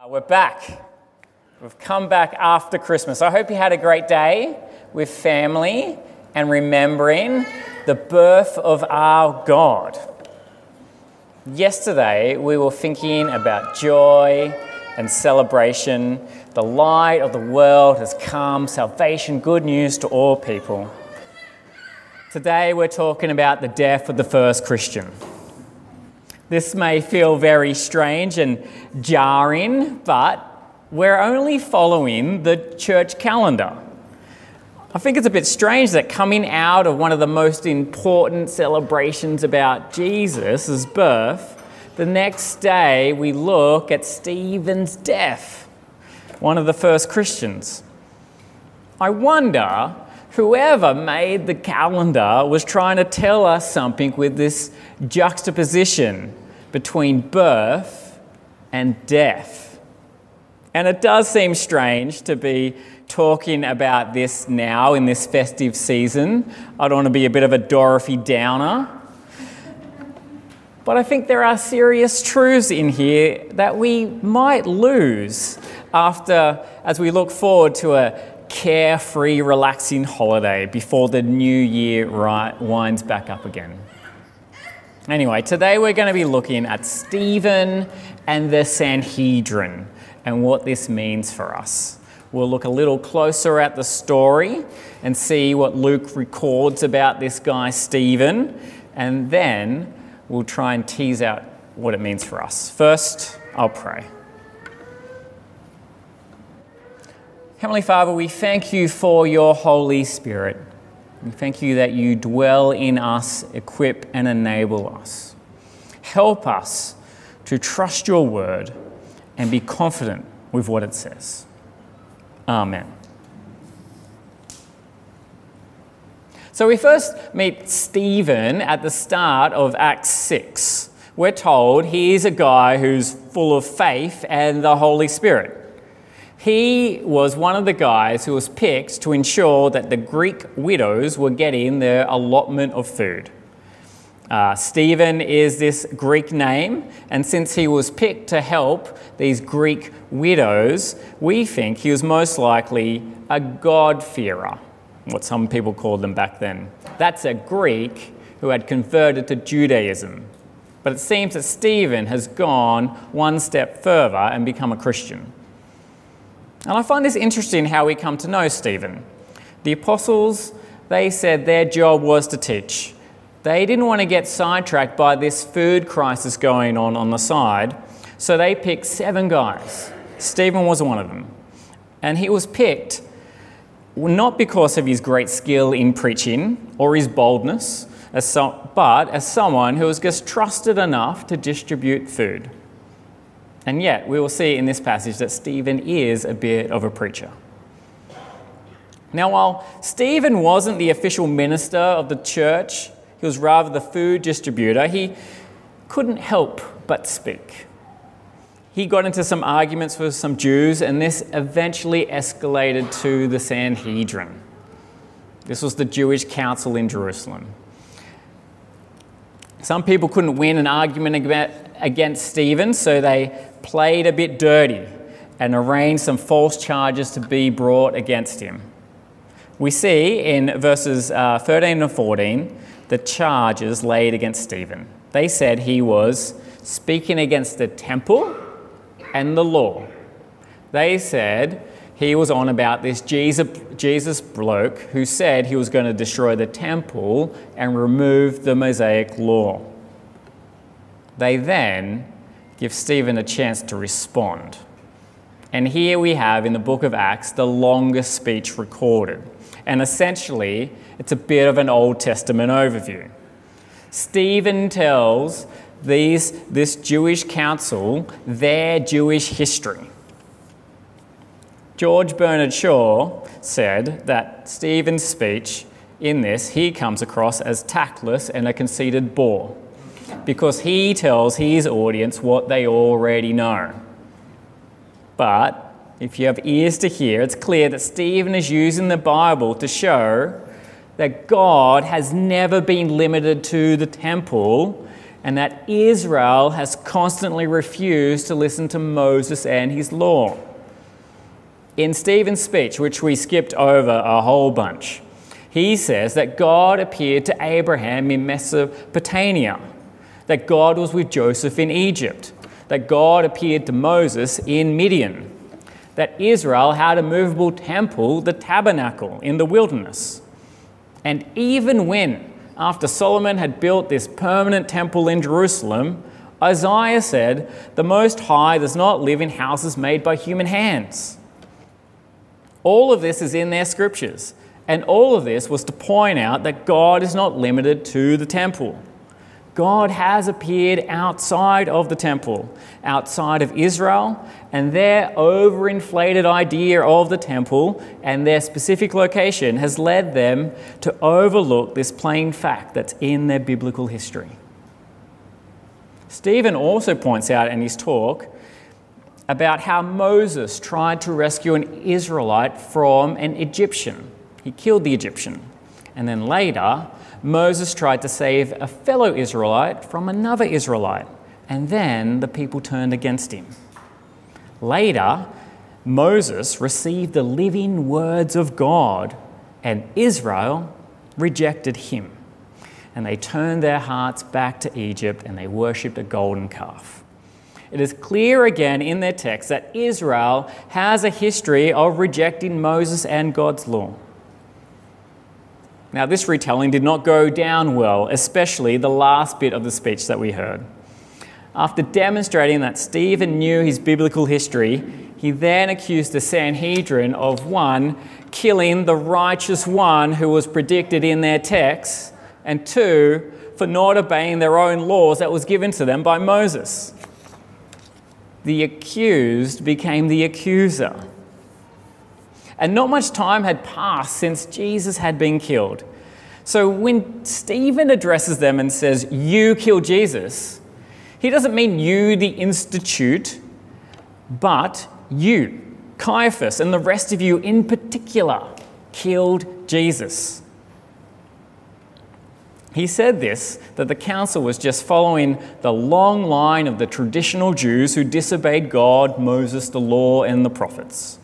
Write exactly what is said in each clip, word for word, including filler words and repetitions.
Uh, we're back. We've come back after Christmas. I hope you had a great day with family and remembering the birth of our God. Yesterday, we were thinking about joy and celebration. The light of the world has come, salvation, good news to all people. Today, we're talking about the death of the first Christian. This may feel very strange and jarring, but we're only following the church calendar. I think it's a bit strange that coming out of one of the most important celebrations about Jesus' birth, the next day we look at Stephen's death, one of the first Christians. I wonder whoever made the calendar was trying to tell us something with this juxtaposition between birth and death. And it does seem strange to be talking about this now in this festive season. I don't want to be a bit of a Dorothy Downer. But I think there are serious truths in here that we might lose after, as we look forward to a carefree, relaxing holiday before the new year winds back up again. Anyway, today we're going to be looking at Stephen and the Sanhedrin and what this means for us. We'll look a little closer at the story and see what Luke records about this guy Stephen, and then we'll try and tease out what it means for us. First, I'll pray. Heavenly Father, we thank you for your Holy Spirit. We thank you that you dwell in us, equip and enable us. Help us to trust your word and be confident with what it says. Amen. So we first meet Stephen at the start of Acts six. We're told he's a guy who's full of faith and the Holy Spirit. He was one of the guys who was picked to ensure that the Greek widows were getting their allotment of food. Uh, Stephen is this Greek name, and since he was picked to help these Greek widows, we think he was most likely a God-fearer, what some people called them back then. That's a Greek who had converted to Judaism. But it seems that Stephen has gone one step further and become a Christian. And I find this interesting how we come to know Stephen. The apostles, they said their job was to teach. They didn't want to get sidetracked by this food crisis going on on the side, so they picked seven guys. Stephen was one of them. And he was picked not because of his great skill in preaching or his boldness, as so, but as someone who was just trusted enough to distribute food. And yet, we will see in this passage that Stephen is a bit of a preacher. Now, while Stephen wasn't the official minister of the church, he was rather the food distributor, he couldn't help but speak. He got into some arguments with some Jews, and this eventually escalated to the Sanhedrin. This was the Jewish council in Jerusalem. Some people couldn't win an argument against Stephen, so they played a bit dirty and arranged some false charges to be brought against him. We see in verses uh, thirteen and fourteen the charges laid against Stephen. They said he was speaking against the temple and the law. They said he was on about this Jesus, Jesus bloke who said he was going to destroy the temple and remove the Mosaic law. They then give Stephen a chance to respond. And here we have in the book of Acts the longest speech recorded. And essentially, it's a bit of an Old Testament overview. Stephen tells these, this Jewish council their Jewish history. George Bernard Shaw said that Stephen's speech in this, he comes across as tactless and a conceited bore, because he tells his audience what they already know. But if you have ears to hear, it's clear that Stephen is using the Bible to show that God has never been limited to the temple and that Israel has constantly refused to listen to Moses and his law. In Stephen's speech, which we skipped over a whole bunch, he says that God appeared to Abraham in Mesopotamia, that God was with Joseph in Egypt, that God appeared to Moses in Midian, that Israel had a movable temple, the tabernacle, in the wilderness. And even when, after Solomon had built this permanent temple in Jerusalem, Isaiah said, "The Most High does not live in houses made by human hands." All of this is in their scriptures, and all of this was to point out that God is not limited to the temple. God has appeared outside of the temple, outside of Israel, and their overinflated idea of the temple and their specific location has led them to overlook this plain fact that's in their biblical history. Stephen also points out in his talk about how Moses tried to rescue an Israelite from an Egyptian. He killed the Egyptian. And then later, Moses tried to save a fellow Israelite from another Israelite, and then the people turned against him. Later, Moses received the living words of God, and Israel rejected him. And they turned their hearts back to Egypt, and they worshipped a golden calf. It is clear again in their text that Israel has a history of rejecting Moses and God's law. Now, this retelling did not go down well, especially the last bit of the speech that we heard. After demonstrating that Stephen knew his biblical history, he then accused the Sanhedrin of, one, killing the righteous one who was predicted in their text, and two, for not obeying their own laws that was given to them by Moses. The accused became the accuser. And not much time had passed since Jesus had been killed. So when Stephen addresses them and says, "You killed Jesus," he doesn't mean you, the institute, but you, Caiaphas, and the rest of you in particular, killed Jesus. He said this, that the council was just following the long line of the traditional Jews who disobeyed God, Moses, the law, and the prophets.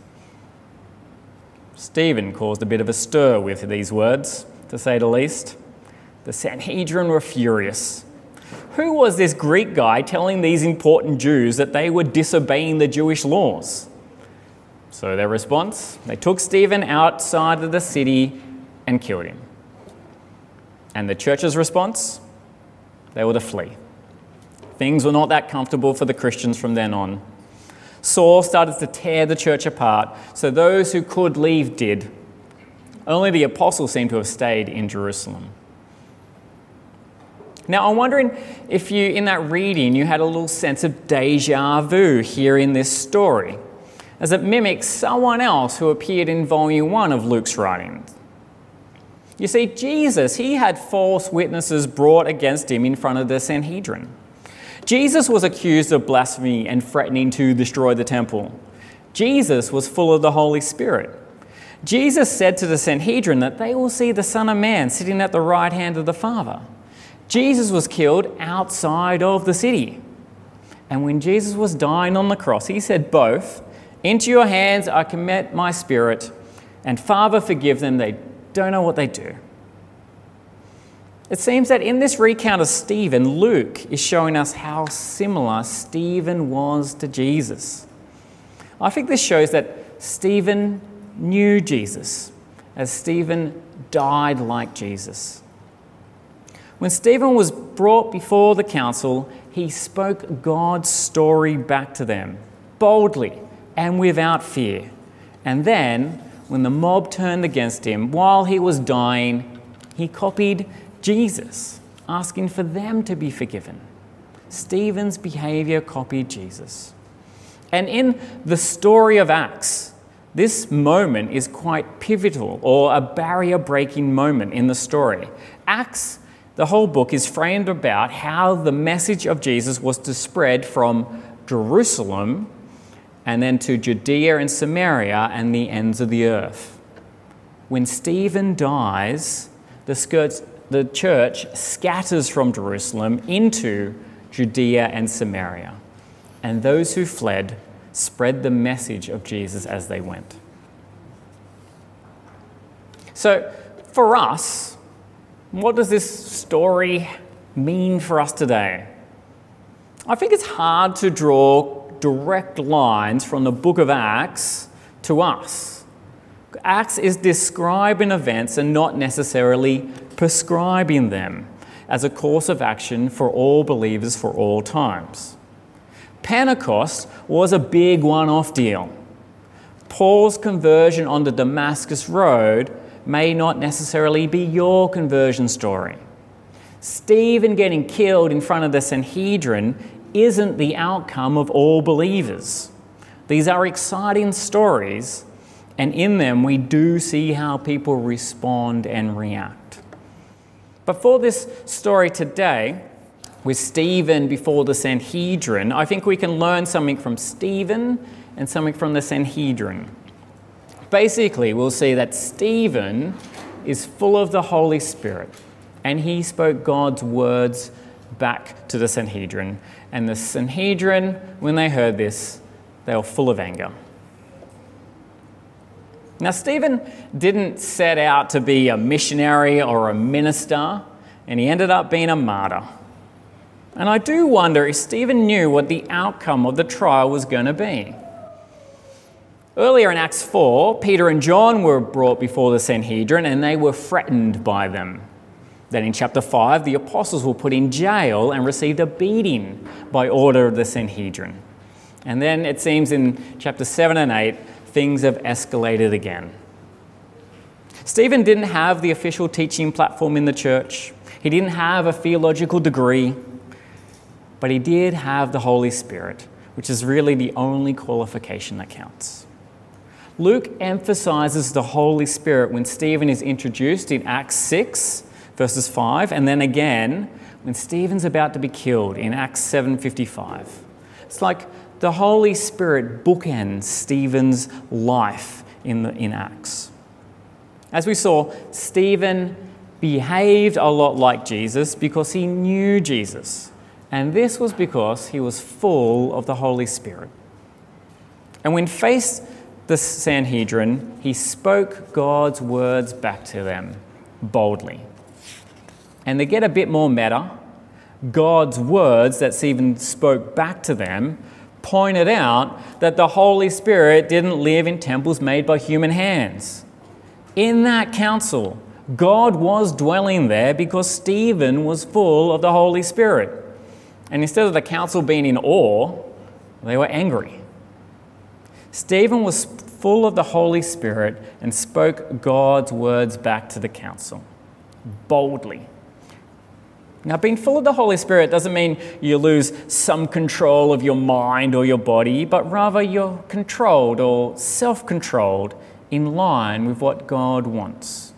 Stephen caused a bit of a stir with these words, to say the least. The Sanhedrin were furious. Who was this Greek guy telling these important Jews that they were disobeying the Jewish laws? So their response, they took Stephen outside of the city and killed him. And the church's response, they were to flee. Things were not that comfortable for the Christians from then on. Saul started to tear the church apart, so those who could leave did. Only the apostles seem to have stayed in Jerusalem. Now, I'm wondering if you, in that reading, you had a little sense of deja vu here in this story, as it mimics someone else who appeared in volume one of Luke's writings. You see, Jesus, he had false witnesses brought against him in front of the Sanhedrin. Jesus was accused of blasphemy and threatening to destroy the temple. Jesus was full of the Holy Spirit. Jesus said to the Sanhedrin that they will see the Son of Man sitting at the right hand of the Father. Jesus was killed outside of the city. And when Jesus was dying on the cross, he said both, "Into your hands I commit my spirit, and Father, forgive them, they don't know what they do." It seems that in this recount of Stephen, Luke is showing us how similar Stephen was to Jesus. I think this shows that Stephen knew Jesus, as Stephen died like Jesus. When Stephen was brought before the council, he spoke God's story back to them, boldly and without fear. And then, when the mob turned against him while he was dying, he copied Jesus, asking for them to be forgiven. Stephen's behavior copied Jesus. And in the story of Acts, this moment is quite pivotal, or a barrier-breaking moment in the story. Acts, the whole book, is framed about how the message of Jesus was to spread from Jerusalem and then to Judea and Samaria and the ends of the earth. When Stephen dies, the, skirts, the church scatters from Jerusalem into Judea and Samaria, and those who fled spread the message of Jesus as they went. So, for us, what does this story mean for us today? I think it's hard to draw direct lines from the book of Acts to us. Acts is describing events and not necessarily prescribing them as a course of action for all believers for all times. Pentecost was a big one-off deal. Paul's conversion on the Damascus Road may not necessarily be your conversion story. Stephen getting killed in front of the Sanhedrin isn't the outcome of all believers. These are exciting stories, and in them we do see how people respond and react. But for this story today, with Stephen before the Sanhedrin, I think we can learn something from Stephen and something from the Sanhedrin. Basically, we'll see that Stephen is full of the Holy Spirit, and he spoke God's words back to the Sanhedrin. And the Sanhedrin, when they heard this, they were full of anger. Now, Stephen didn't set out to be a missionary or a minister, and he ended up being a martyr. And I do wonder if Stephen knew what the outcome of the trial was going to be. Earlier in Acts four, Peter and John were brought before the Sanhedrin and they were threatened by them. Then in chapter five, the apostles were put in jail and received a beating by order of the Sanhedrin. And then it seems in chapter seven and eight, things have escalated again. Stephen didn't have the official teaching platform in the church. He didn't have a theological degree, but he did have the Holy Spirit, which is really the only qualification that counts. Luke emphasizes the Holy Spirit when Stephen is introduced in Acts six, verses five, and then again when Stephen's about to be killed in Acts seven fifty-five. It's like the Holy Spirit bookends Stephen's life in, the, in Acts. As we saw, Stephen behaved a lot like Jesus because he knew Jesus, and this was because he was full of the Holy Spirit. And when faced the Sanhedrin, he spoke God's words back to them boldly. And to get a bit more meta, God's words that Stephen spoke back to them pointed out that the Holy Spirit didn't live in temples made by human hands. In that council, God was dwelling there because Stephen was full of the Holy Spirit. And instead of the council being in awe, they were angry. Stephen was full of the Holy Spirit and spoke God's words back to the council, boldly. Now, being full of the Holy Spirit doesn't mean you lose some control of your mind or your body, but rather you're controlled or self-controlled in line with what God wants.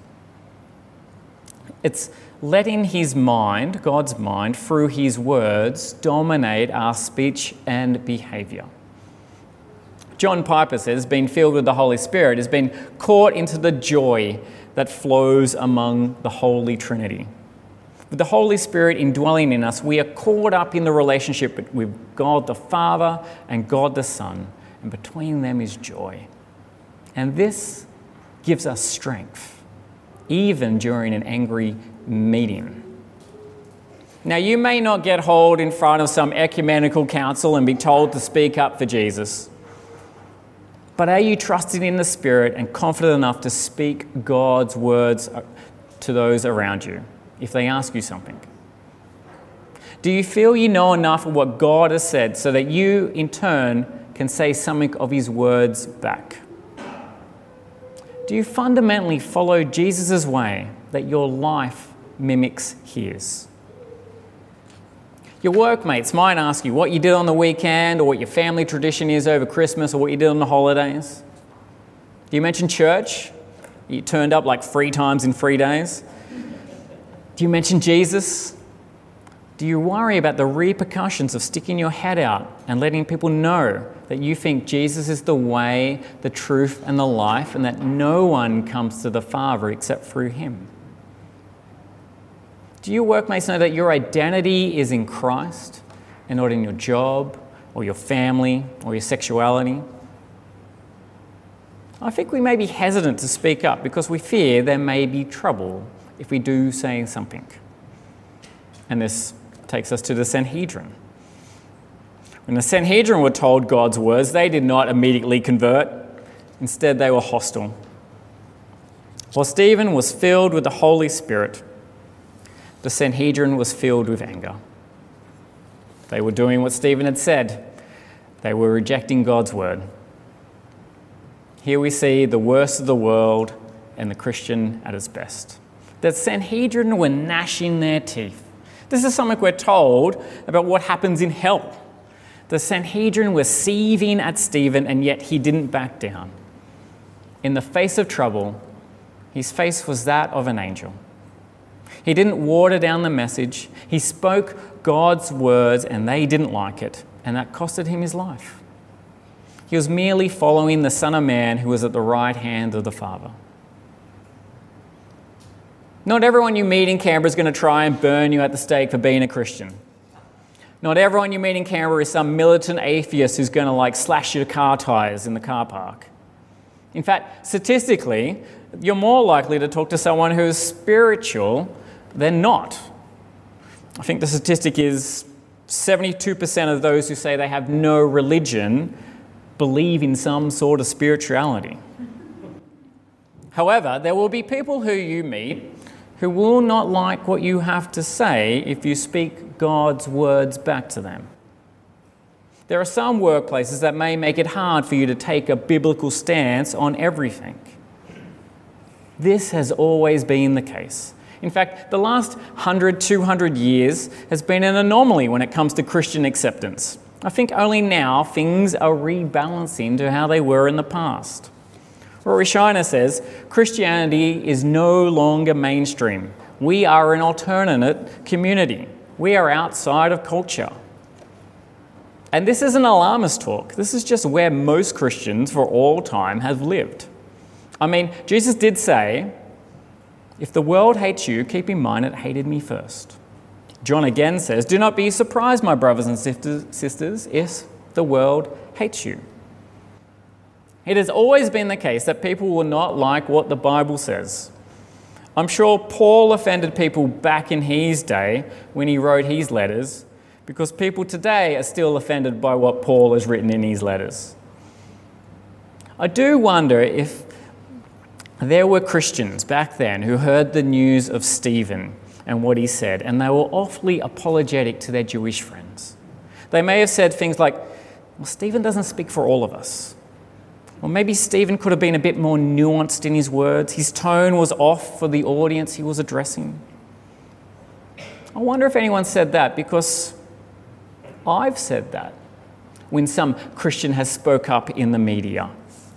It's letting his mind, God's mind, through his words, dominate our speech and behaviour. John Piper says, being filled with the Holy Spirit has been caught into the joy that flows among the Holy Trinity. With the Holy Spirit indwelling in us, we are caught up in the relationship with God the Father and God the Son, and between them is joy. And this gives us strength, even during an angry meeting. Now, you may not get hauled in front of some ecumenical council and be told to speak up for Jesus. But are you trusting in the Spirit and confident enough to speak God's words to those around you if they ask you something? Do you feel you know enough of what God has said so that you, in turn, can say something of his words back? Do you fundamentally follow Jesus' way that your life mimics his? Your workmates might ask you what you did on the weekend or what your family tradition is over Christmas or what you did on the holidays. Do you mention church? You turned up like three times in three days. Do you mention Jesus? Do you worry about the repercussions of sticking your head out and letting people know that you think Jesus is the way, the truth, and the life, and that no one comes to the Father except through him? Do your workmates know that your identity is in Christ and not in your job or your family or your sexuality? I think we may be hesitant to speak up because we fear there may be trouble if we do say something. And this takes us to the Sanhedrin. When the Sanhedrin were told God's words, they did not immediately convert. Instead, they were hostile. While Stephen was filled with the Holy Spirit, the Sanhedrin was filled with anger. They were doing what Stephen had said. They were rejecting God's word. Here we see the worst of the world and the Christian at its best. The Sanhedrin were gnashing their teeth. This is something we're told about what happens in hell. The Sanhedrin were seething at Stephen, and yet he didn't back down. In the face of trouble, his face was that of an angel. He didn't water down the message. He spoke God's words, and they didn't like it, and that costed him his life. He was merely following the Son of Man who was at the right hand of the Father. Not everyone you meet in Canberra is going to try and burn you at the stake for being a Christian. Not everyone you meet in Canberra is some militant atheist who's going to like slash your car tyres in the car park. In fact, statistically, you're more likely to talk to someone who's spiritual than not. I think the statistic is seventy-two percent of those who say they have no religion believe in some sort of spirituality. However, there will be people who you meet who will not like what you have to say if you speak God's words back to them. There are some workplaces that may make it hard for you to take a biblical stance on everything. This has always been the case. In fact, the last one hundred, two hundred years has been an anomaly when it comes to Christian acceptance. I think only now things are rebalancing to how they were in the past. Rory Shiner says, Christianity is no longer mainstream. We are an alternate community. We are outside of culture. And this isn't alarmist talk. This is just where most Christians for all time have lived. I mean, Jesus did say, if the world hates you, keep in mind it hated me first. John again says, do not be surprised, my brothers and sisters, if the world hates you. It has always been the case that people will not like what the Bible says. I'm sure Paul offended people back in his day when he wrote his letters, because people today are still offended by what Paul has written in his letters. I do wonder if there were Christians back then who heard the news of Stephen and what he said, and they were awfully apologetic to their Jewish friends. They may have said things like, well, Stephen doesn't speak for all of us. Or maybe Stephen could have been a bit more nuanced in his words. His tone was off for the audience he was addressing. I wonder if anyone said that, because I've said that when some Christian has spoke up in the media.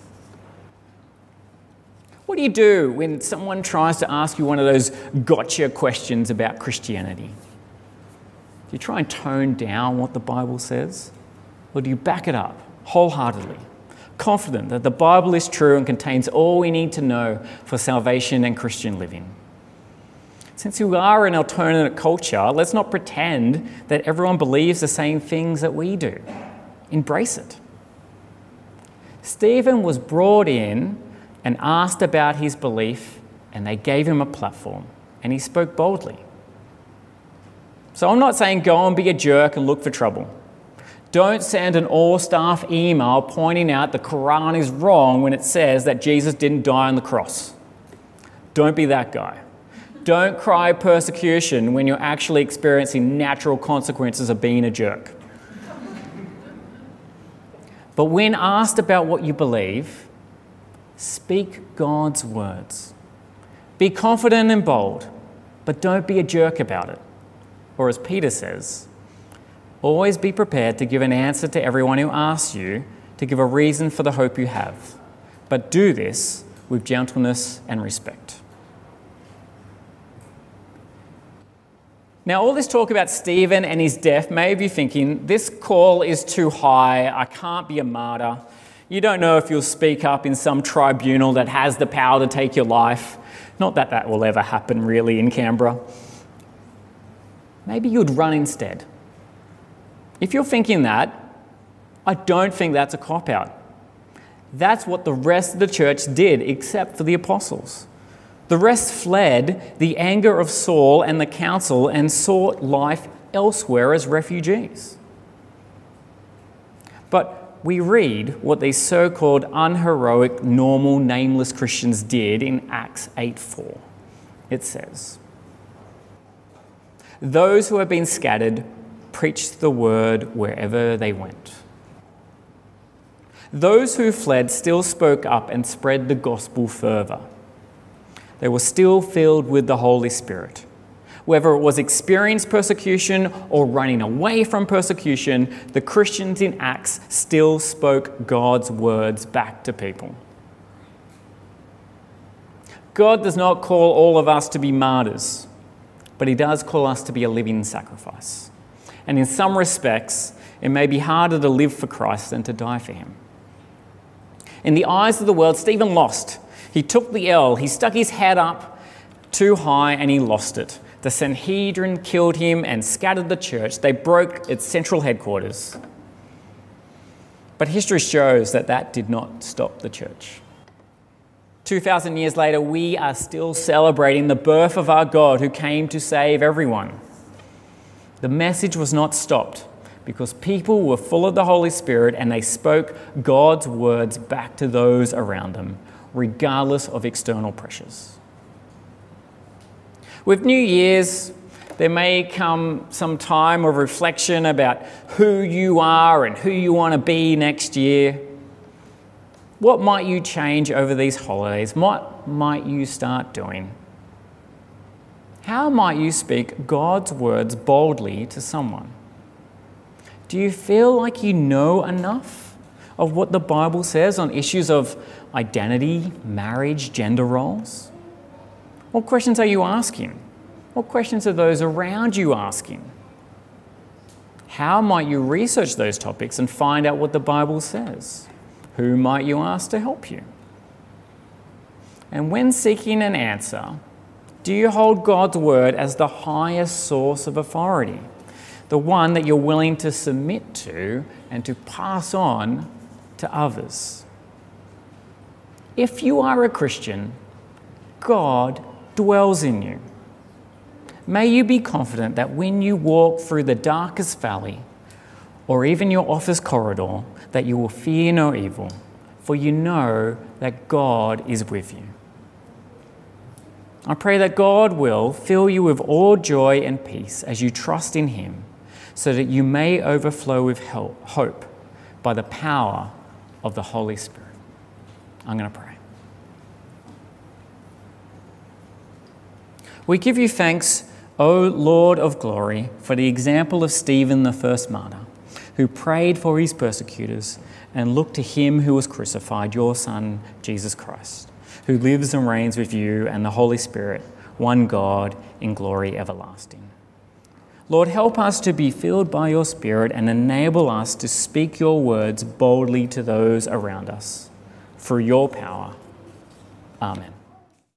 What do you do when someone tries to ask you one of those gotcha questions about Christianity? Do you try and tone down what the Bible says? Or do you back it up wholeheartedly, confident that the Bible is true and contains all we need to know for salvation and Christian living? Since you are an alternate culture, let's not pretend that everyone believes the same things that we do. Embrace it. Stephen was brought in and asked about his belief, and they gave him a platform, and he spoke boldly. So I'm not saying go and be a jerk and look for trouble. Don't send an all-staff email pointing out the Quran is wrong when it says that Jesus didn't die on the cross. Don't be that guy. Don't cry persecution when you're actually experiencing natural consequences of being a jerk. But when asked about what you believe, speak God's words. Be confident and bold, but don't be a jerk about it. Or as Peter says, always be prepared to give an answer to everyone who asks you, to give a reason for the hope you have. But do this with gentleness and respect. Now, all this talk about Stephen and his death may have you thinking, this call is too high, I can't be a martyr. You don't know if you'll speak up in some tribunal that has the power to take your life. Not that that will ever happen really in Canberra. maybe you'd run instead. If you're thinking that, I don't think that's a cop-out. That's what the rest of the church did, except for the apostles. The rest fled the anger of Saul and the council and sought life elsewhere as refugees. But we read what these so-called unheroic, normal, nameless Christians did in Acts eight four. It says, "Those who have been scattered preached the word wherever they went. Those who fled still spoke up and spread the gospel further. They were still filled with the Holy Spirit. Whether it was experienced persecution or running away from persecution, the Christians in Acts still spoke God's words back to people." God does not call all of us to be martyrs, but he does call us to be a living sacrifice. And in some respects, it may be harder to live for Christ than to die for him. In the eyes of the world, Stephen lost. He took the L, he stuck his head up too high and he lost it. The Sanhedrin killed him and scattered the church. They broke its central headquarters. But history shows that that did not stop the church. two thousand years later, we are still celebrating the birth of our God who came to save everyone. The message was not stopped because people were full of the Holy Spirit and they spoke God's words back to those around them, regardless of external pressures. With New Year's, there may come some time of reflection about who you are and who you want to be next year. What might you change over these holidays? What might you start doing? How might you speak God's words boldly to someone? Do you feel like you know enough of what the Bible says on issues of identity, marriage, gender roles? What questions are you asking? What questions are those around you asking? How might you research those topics and find out what the Bible says? Who might you ask to help you? And when seeking an answer, do you hold God's word as the highest source of authority? The one that you're willing to submit to and to pass on to others? If you are a Christian, God dwells in you. May you be confident that when you walk through the darkest valley, or even your office corridor, that you will fear no evil, for you know that God is with you. I pray that God will fill you with all joy and peace as you trust in him, so that you may overflow with hope by the power of the Holy Spirit. I'm going to pray. We give you thanks, O Lord of glory, for the example of Stephen, the first martyr, who prayed for his persecutors and looked to him who was crucified, your Son, Jesus Christ, who lives and reigns with you and the Holy Spirit, one God, in glory everlasting. Lord, help us to be filled by your Spirit and enable us to speak your words boldly to those around us. Through your power. Amen.